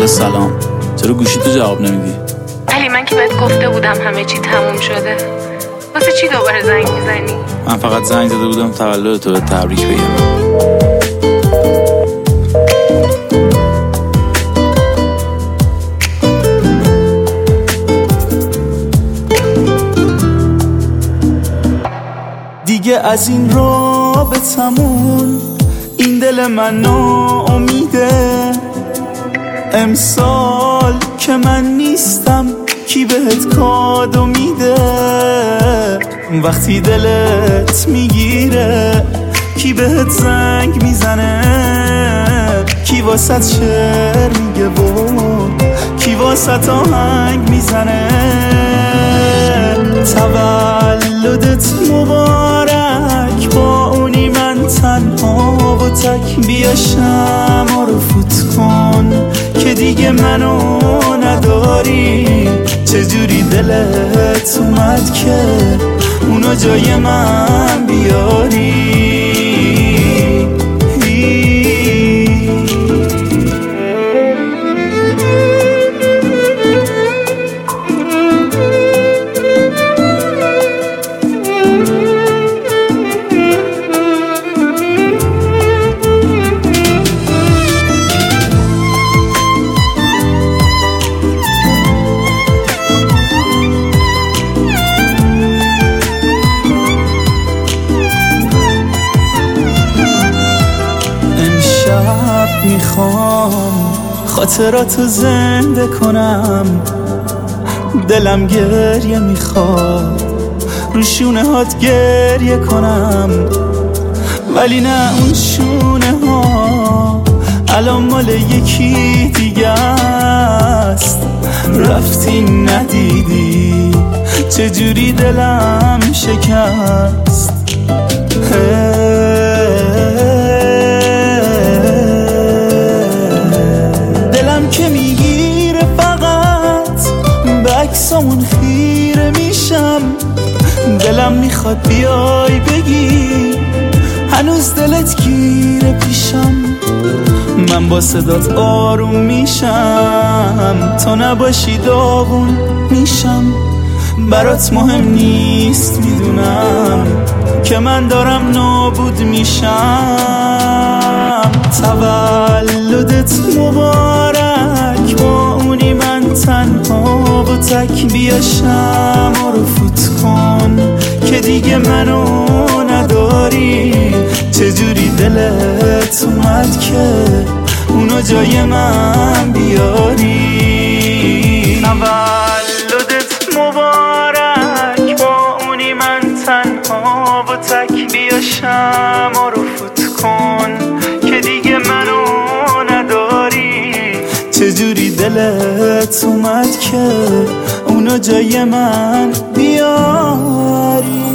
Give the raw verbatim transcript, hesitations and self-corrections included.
سلام. چرا گوشی تو جواب نمیدی؟ علی من که بهت گفته بودم همه چی تموم شده. واسه چی دوباره زنگ میزنی؟ من فقط زنگ زده بودم تولد تو به تبریک بگم. دیگه از این رابطمون این دل من ناامیده. امسال که من نیستم کی بهت کادو میده؟ وقتی دلت میگیره کی بهت زنگ میزنه؟ کی واسط شعر میگه و کی واسط آهنگ میزنه؟ تولدت مبارک با اونی من تنها و تک. بیا شمع رو فوت کن که دیگه منو نداری. چجوری دلت اومد که اونو جای من بیاری؟ میخوام خاطراتو زنده کنم. دلم گریه میخواد رو شونه هات گریه کنم. ولی نه اون شونه ها الان مال یکی دیگه است. رفتی ندیدی چجوری دلم شکست. که میگیره فقط به عکسامون خیره میشم. دلم میخواد بیای بگی هنوز دلت گیره پیشم. من با صدات آروم میشم تا نباشی داغون میشم. برات مهم نیست میدونم که من دارم نابود میشم. تولدت مبارک با اونی من تنها و تک. بیا شمع رو فوت کن که دیگه منو نداری. چجوری دلت اومد که اونو جای من بیاری؟ تولدت مبارک با اونی من تنها و تک. بیا شمع رو فوت کن که دیگه منو نداری. چجوری دلت اومد که اونو جای من بیاری؟